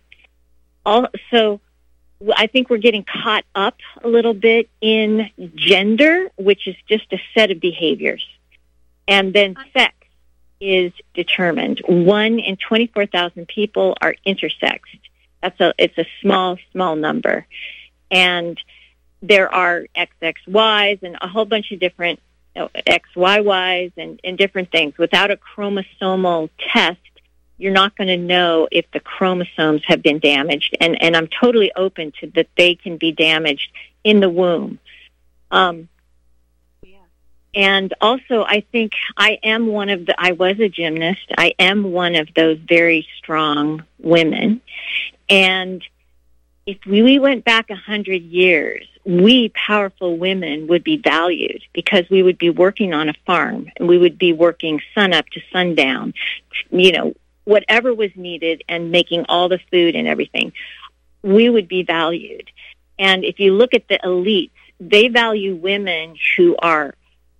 Also, I think we're getting caught up a little bit in gender, which is just a set of behaviors. And then sex is determined. One in twenty-four thousand people are intersexed. That's a, it's a small, small number. And there are X X Ys and a whole bunch of different you know, X Y Ys and, and different things. Without a chromosomal test, you're not going to know if the chromosomes have been damaged. And, and I'm totally open to that they can be damaged in the womb. Um, yeah. And also, I think I am one of the, I was a gymnast. I am one of those very strong women. And if we went back a hundred years, we powerful women would be valued, because we would be working on a farm, and we would be working sun up to sundown, you know, whatever was needed, and making all the food and everything. We would be valued. And if you look at the elites, they value women who are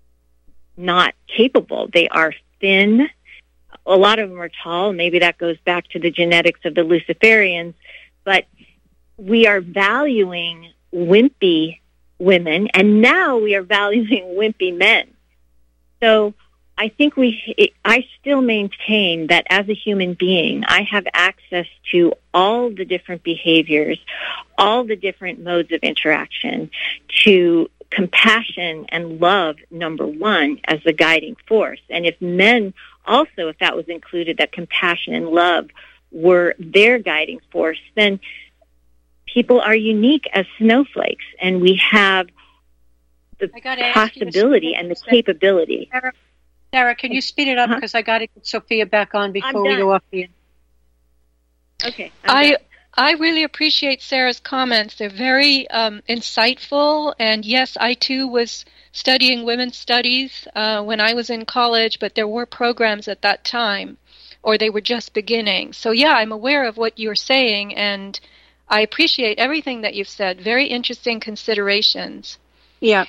not capable. They are thin. A lot of them are tall. Maybe that goes back to the genetics of the Luciferians. But we are valuing wimpy women, and now we are valuing wimpy men. So I think we, I still maintain that as a human being, I have access to all the different behaviors, all the different modes of interaction, to compassion and love, number one, as the guiding force. And if men also, if that was included, that compassion and love were their guiding force, then people are unique as snowflakes, and we have the possibility and the capability. Sarah, Sarah, can you speed it up, because uh-huh. I got to get Sophia back on before we go off the end. Okay. I'm I done. I really appreciate Sarah's comments. They're very um, insightful, and yes, I too was studying women's studies uh, when I was in college, but there were programs at that time, or they were just beginning. So yeah, I'm aware of what you're saying, and I appreciate everything that you've said. Very interesting considerations. Yeah.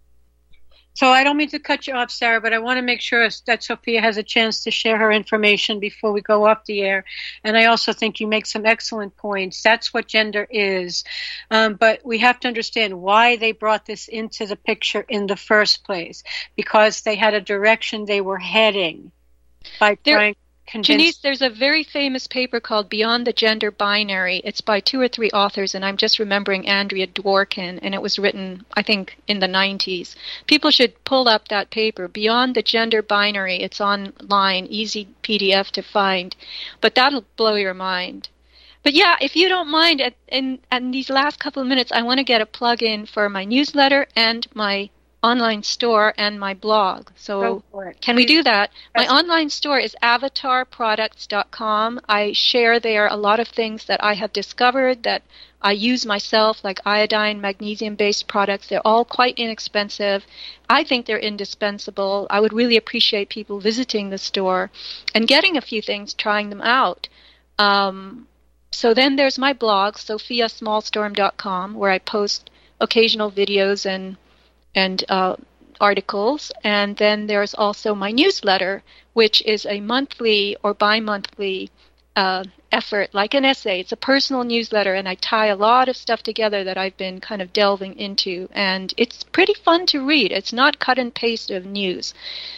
So I don't mean to cut you off, Sarah, but I want to make sure that Sophia has a chance to share her information before we go off the air. And I also think you make some excellent points. That's what gender is. Um, but we have to understand why they brought this into the picture in the first place, because they had a direction they were heading by there, trying to convince. Janice, there's a very famous paper called Beyond the Gender Binary. It's by two or three authors, and I'm just remembering Andrea Dworkin, and it was written, I think, in the nineties. People should pull up that paper, Beyond the Gender Binary. It's online, easy P D F to find, but that'll blow your mind. But yeah, if you don't mind, at, in, in these last couple of minutes, I want to get a plug-in for my newsletter and my online store and my blog. So can we do that? My online store is avatar products dot com. I share there a lot of things that I have discovered that I use myself, like iodine, magnesium-based products. They're all quite inexpensive. I think they're indispensable. I would really appreciate people visiting the store and getting a few things, trying them out. Um, so then there's my blog, sophia smallstorm dot com, where I post occasional videos and and uh, articles. And then there's also my newsletter, which is a monthly or bi-monthly uh, effort, like an essay. It's a personal newsletter, and I tie a lot of stuff together that I've been kind of delving into. And it's pretty fun to read. It's not cut and paste of news.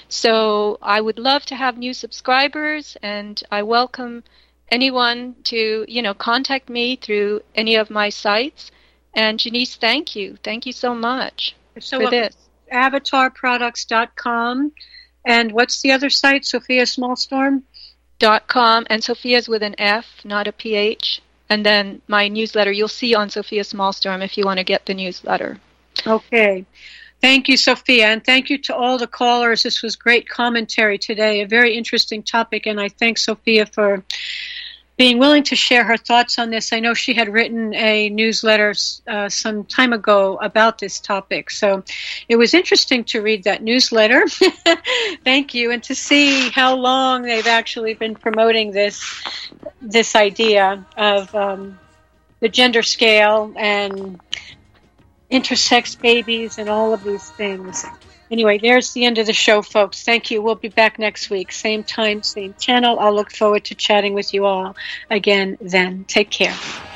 So I would love to have new subscribers, and I welcome anyone to, you know, contact me through any of my sites. And Janice, thank you. Thank you so much. So for this. avatar products dot com. And what's the other site? Sophia Smallstorm? Dot com. And Sophia's with an F, not a P H. And then my newsletter, you'll see on Sophia Smallstorm if you want to get the newsletter. Okay. Thank you, Sophia. And thank you to all the callers. This was great commentary today, a very interesting topic. And I thank Sophia for being willing to share her thoughts on this. I know she had written a newsletter uh, some time ago about this topic. So it was interesting to read that newsletter. Thank you. And to see how long they've actually been promoting this this idea of um, the gender scale and intersex babies and all of these things. Anyway, there's the end of the show, folks. Thank you. We'll be back next week. Same time, same channel. I'll look forward to chatting with you all again then. Take care.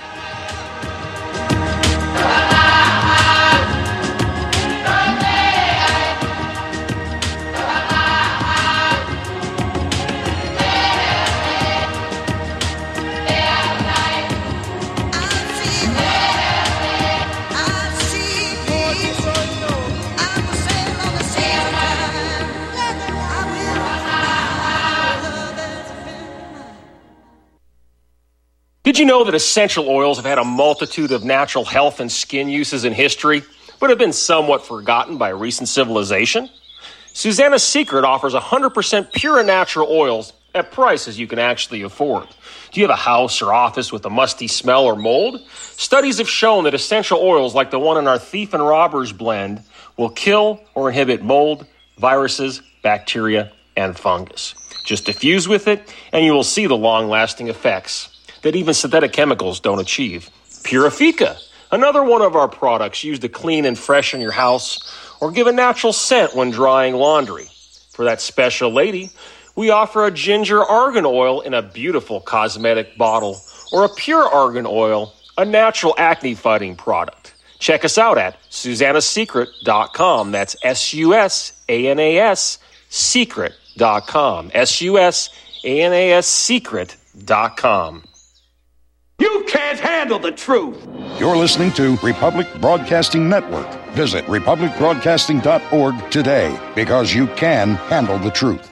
Did you know that essential oils have had a multitude of natural health and skin uses in history, but have been somewhat forgotten by recent civilization? Susanna's Secret offers one hundred percent pure and natural oils at prices you can actually afford. Do you have a house or office with a musty smell or mold? Studies have shown that essential oils like the one in our Thief and Robbers blend will kill or inhibit mold, viruses, bacteria, and fungus. Just diffuse with it, and you will see the long-lasting effects that even synthetic chemicals don't achieve. Purifica, another one of our products used to clean and freshen your house or give a natural scent when drying laundry. For that special lady, we offer a ginger argan oil in a beautiful cosmetic bottle or a pure argan oil, a natural acne-fighting product. Check us out at susanna secret dot com. That's S U S A N A S secret dot com. S U S A N A S secret dot com. You can't handle the truth. You're listening to Republic Broadcasting Network. Visit republic broadcasting dot org today, because you can handle the truth.